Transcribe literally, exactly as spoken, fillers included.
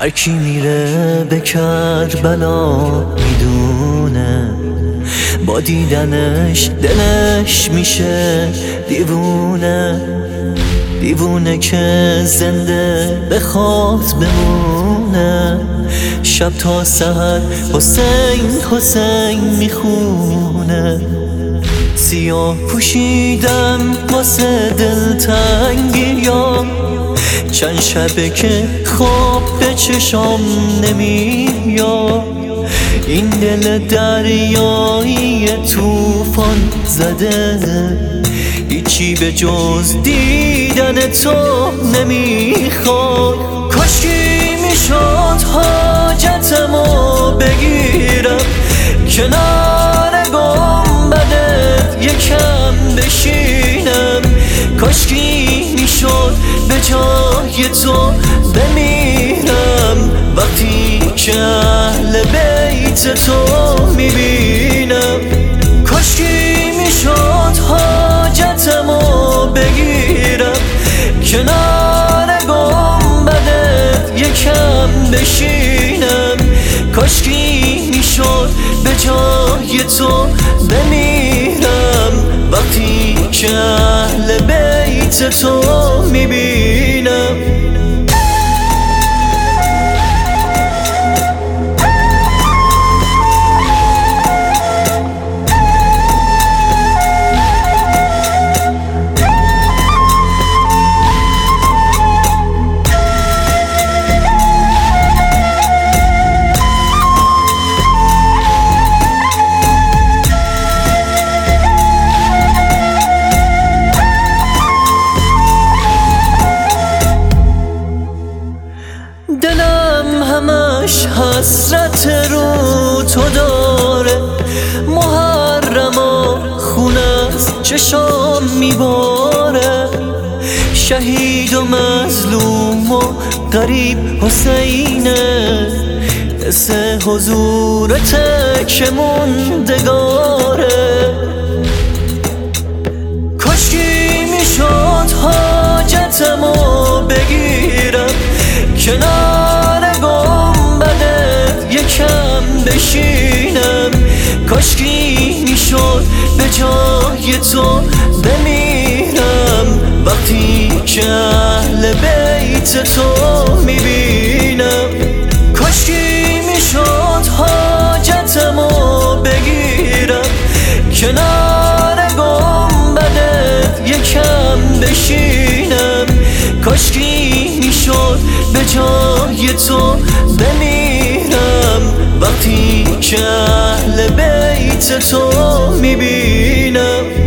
هر کی میره به کربلا میدونه با دیدنش دلش میشه دیوونه، دیوونه که زنده بخواد بمونه. شب تا سحر حسین حسین میخونه. سیاه پوشیدم واسه دلتنگی یا چند شبه که خواب به چشام نمیاد. این دل دریایی توفان زده، هیچی به جز دیدن تو نمیخواد. کاشکی میشد حاجتمو بگیرم کنار گنبدت یکم بشینم. کاشکی میشد به جای تو بمیرم وقتی که اهل بیت تو میبینم. کاشکی میشد حاجتمو بگیرم کنار گنبدت یکم بشینم. کاشکی میشد به جای تو بمیرم وقتی که اهل بیت تو میبینم. دلم همش حسرت رو تو داره، محرم و خون از چشام میباره. شهید و مظلوم و غریب حسینه، حس حضورته که موندگاره. کاشکی میشد حاجتمو بگیرم کنار گنبدت یکم بشینم. کاشکی میشد به جای تو بمیرم وقتی که اهل بیت تو میبینم. کاشکی میشد حاجتمو بگیرم کنار گنبدت یکم بشینم. کاشکی میشد به جای تو بمیرم وقتی که اهل بیت تو میبینم.